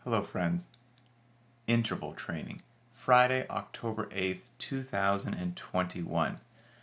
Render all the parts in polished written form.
Hello friends. Interval training. Friday, October 8th, 2021.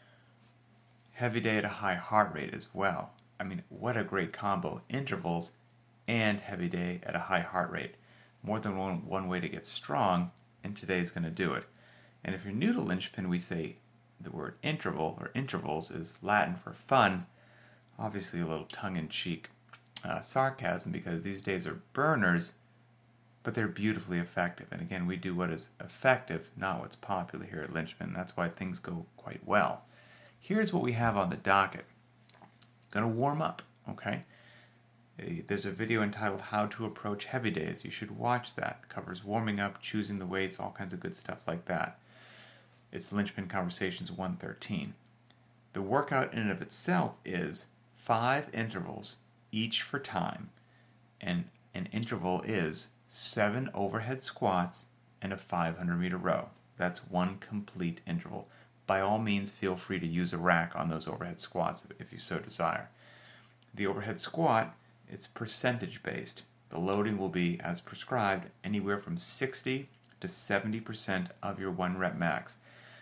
Heavy day at a high heart rate as well. I mean, what a great combo. Intervals and heavy day at a high heart rate. More than one way to get strong, and today's going to do it. And if you're new to Linchpin, we say the word interval or intervals is Latin for fun. Obviously a little tongue-in-cheek sarcasm because these days are burners, but they're beautifully effective. And again, we do what is effective, not what's popular here at Linchpin. That's why things go quite well. Here's what we have on the docket. Gonna warm up, okay? There's a video entitled How to Approach Heavy Days. You should watch that. It covers warming up, choosing the weights, all kinds of good stuff like that. It's Linchpin Conversations 113. The workout in and of itself is 5 intervals, each for time. And an interval is 7 overhead squats and a 500-meter row. That's one complete interval. By all means, feel free to use a rack on those overhead squats if you so desire. The overhead squat, it's percentage based. The loading will be, as prescribed, anywhere from 60 to 70% of your 1 rep max.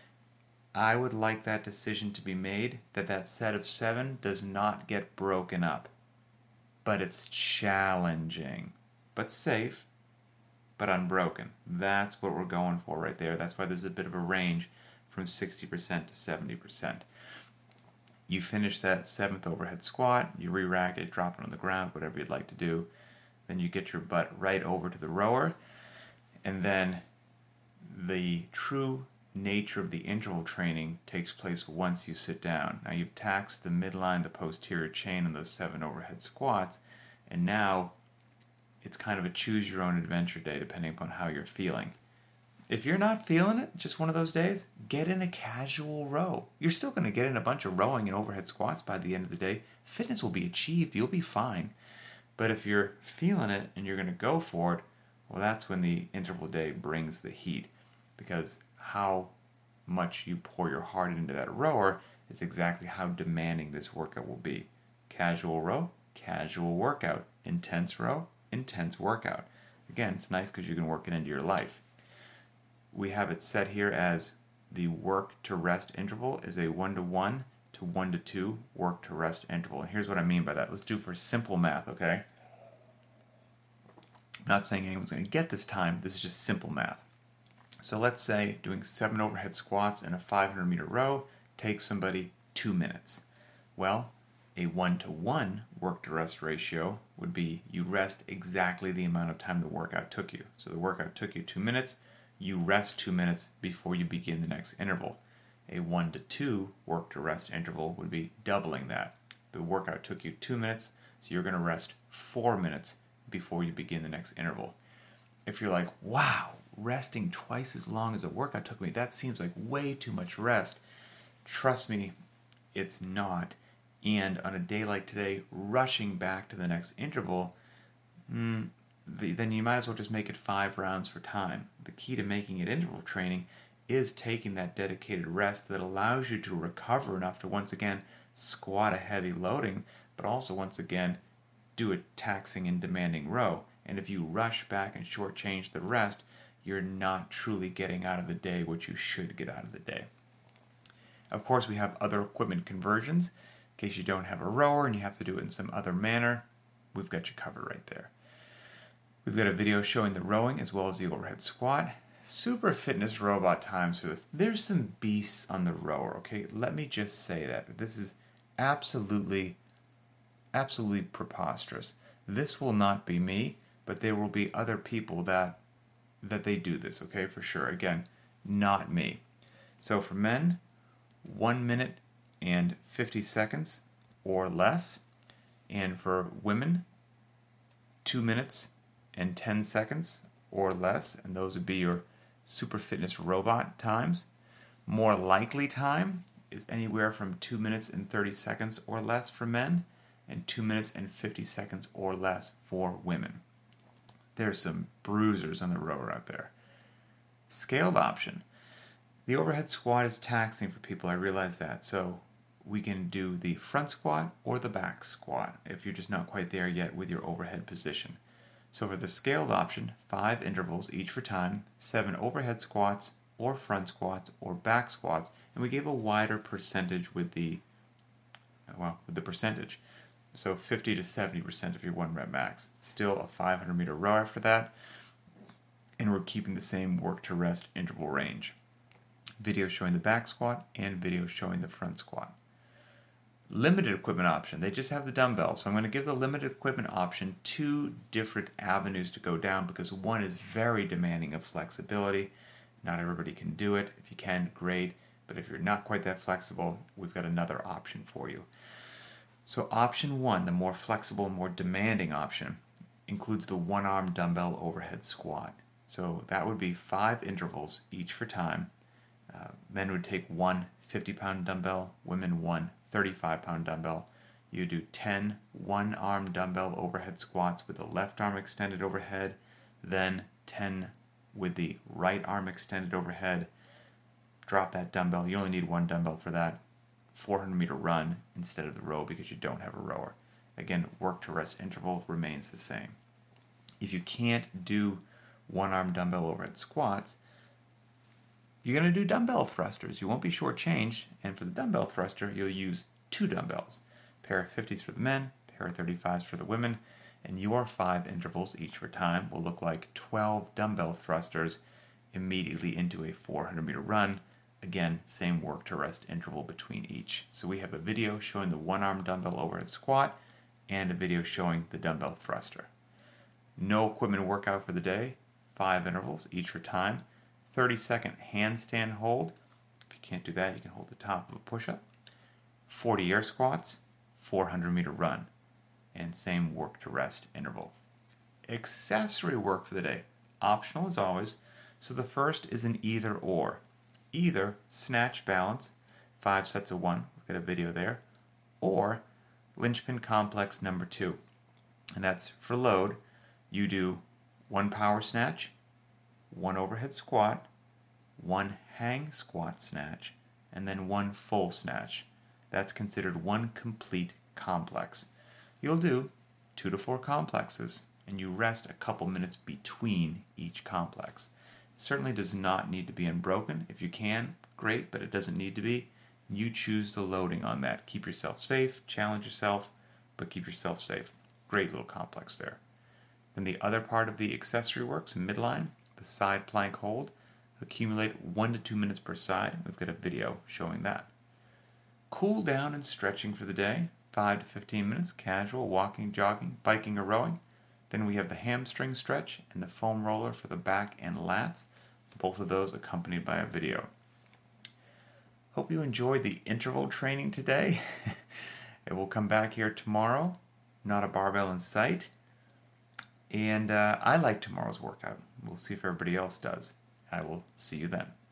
I would like that decision to be made that set of 7 does not get broken up. But it's challenging, but safe, but unbroken. That's what we're going for right there. That's why there's a bit of a range from 60% to 70%. You finish that 7th overhead squat, you re-rack it, drop it on the ground, whatever you'd like to do. Then you get your butt right over to the rower, and then the true nature of the interval training takes place once you sit down. Now you've taxed the midline, the posterior chain on those 7 overhead squats, and now it's kind of a choose your own adventure day depending upon how you're feeling. If you're not feeling it, just one of those days, get in a casual row. You're still going to get in a bunch of rowing and overhead squats by the end of the day. Fitness will be achieved. You'll be fine. But if you're feeling it and you're going to go for it, well, that's when the interval day brings the heat. Because how much you pour your heart into that rower is exactly how demanding this workout will be. Casual row, casual workout. Intense row, intense workout. Again, it's nice because you can work it into your life. We have it set here as the work to rest interval is a 1-to-1 to 1-to-2 work to rest interval. And here's what I mean by that. Let's do for simple math, okay? I'm not saying anyone's going to get this time. This is just simple math. So let's say doing 7 overhead squats in a 500-meter row takes somebody 2 minutes. Well, a 1-to-1 work to rest ratio would be you rest exactly the amount of time the workout took you. So the workout took you 2 minutes, you rest 2 minutes before you begin the next interval. A 1-to-2 work to rest interval would be doubling that. The workout took you 2 minutes, so you're going to rest 4 minutes before you begin the next interval. If you're like, wow, resting twice as long as a workout took me, that seems like way too much rest. Trust me, it's not. And on a day like today, rushing back to the next interval, then you might as well just make it 5 rounds for time. The key to making it interval training is taking that dedicated rest that allows you to recover enough to once again squat a heavy loading, but also once again do a taxing and demanding row. And if you rush back and shortchange the rest, you're not truly getting out of the day what you should get out of the day. Of course, we have other equipment conversions. In case you don't have a rower and you have to do it in some other manner, we've got you covered right there. We've got a video showing the rowing as well as the overhead squat. Super fitness robot times for this. There's some beasts on the rower, okay? Let me just say that. This is absolutely preposterous. This will not be me, but there will be other people that they do this, okay, for sure. Again, not me. So for men, 1 minute and 50 seconds or less. And for women, 2 minutes and 10 seconds or less. And those would be your super fitness robot times. More likely time is anywhere from 2 minutes and 30 seconds or less for men and 2 minutes and 50 seconds or less for women. There's some bruisers on the rower out there. Scaled option. The overhead squat is taxing for people, I realize that. So we can do the front squat or the back squat if you're just not quite there yet with your overhead position. So for the scaled option, 5 intervals each for time, 7 overhead squats or front squats or back squats, and we gave a wider percentage with the percentage. So 50 to 70% of your 1 rep max. Still a 500 meter row after that, and we're keeping the same work to rest interval range. Video showing the back squat and video showing the front squat. Limited equipment option, they just have the dumbbells. So I'm going to give the limited equipment option 2 different avenues to go down because one is very demanding of flexibility. Not everybody can do it. If you can, great. But if you're not quite that flexible, we've got another option for you. So option 1, the more flexible, more demanding option, includes the 1-arm dumbbell overhead squat. So that would be 5 intervals, each for time. Men would take 1 50-pound dumbbell, women 1 35-pound dumbbell. You do 10 1-arm dumbbell overhead squats with the left arm extended overhead, then 10 with the right arm extended overhead. Drop that dumbbell. You only need 1 dumbbell for that. 400 meter run instead of the row because you don't have a rower. Again, work to rest interval remains the same. If you can't do 1-arm dumbbell overhead squats, you're going to do dumbbell thrusters. You won't be shortchanged, and for the dumbbell thruster, you'll use 2 dumbbells. Pair of 50s for the men, pair of 35s for the women, and your 5 intervals each for time will look like 12 dumbbell thrusters immediately into a 400 meter run. Again, same work to rest interval between each. So we have a video showing the 1-arm dumbbell overhead squat and a video showing the dumbbell thruster. No equipment workout for the day, 5 intervals each for time. 30-second handstand hold. If you can't do that, you can hold the top of a push-up. 40 air squats, 400 meter run, and same work to rest interval. Accessory work for the day, optional as always. So the first is an either or. Either snatch balance, 5 sets of 1, we've got a video there, or linchpin complex number 2. And that's for load, you do 1 power snatch, 1 overhead squat, 1 hang squat snatch, and then 1 full snatch. That's considered 1 complete complex. You'll do 2 to 4 complexes, and you rest a couple minutes between each complex. Certainly does not need to be unbroken. If you can, great, but it doesn't need to be. You choose the loading on that. Keep yourself safe, challenge yourself, but keep yourself safe. Great little complex there. Then the other part of the accessory works, midline, the side plank hold. Accumulate 1 to 2 minutes per side. We've got a video showing that. Cool down and stretching for the day, 5 to 15 minutes, casual, walking, jogging, biking, or rowing. Then we have the hamstring stretch and the foam roller for the back and lats. Both of those accompanied by a video. Hope you enjoyed the interval training today. It will come back here tomorrow. Not a barbell in sight. And I like tomorrow's workout. We'll see if everybody else does. I will see you then.